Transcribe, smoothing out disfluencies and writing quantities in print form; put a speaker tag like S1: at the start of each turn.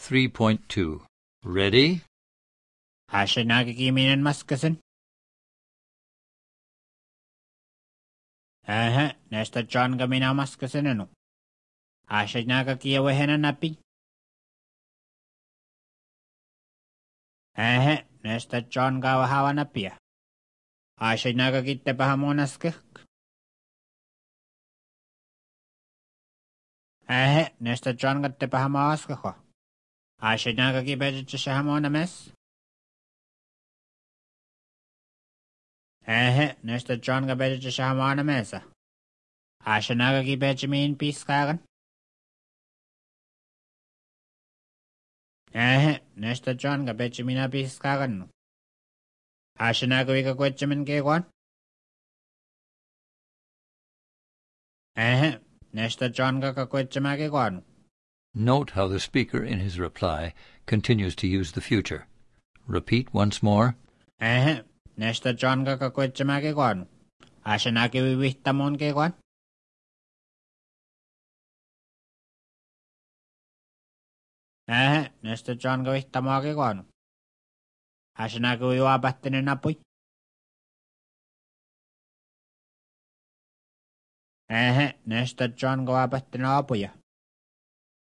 S1: 3.2. Ready?
S2: Ashanagagiminen maskasin. Näistä John gamina maskasinenu. Ashanagakiawehena napi. Näistä John gawa hawa napia. Ashanagakitte monaskek. Näistä John gatte maaskako. Ashanagaki beditse shahamona mes. Näistä John ga beditse shahamona mesa. Ashanagaki bedjimin piskagan. Näistä John ga bedjimina piskagan. Ashanagawika kwetjamin kekwan. Näistä John ga kwetjama kekwan.
S1: Note how the speaker in his reply continues to use the future. Repeat once more.
S2: Näistä John ga kwetjama kekwan. Ashanagi wihtamon kekwan. Näistä John ga wihtamaa kekwan. Ashanagi wiwapahtinen napui. Näistä John ga wapahtinen apuja.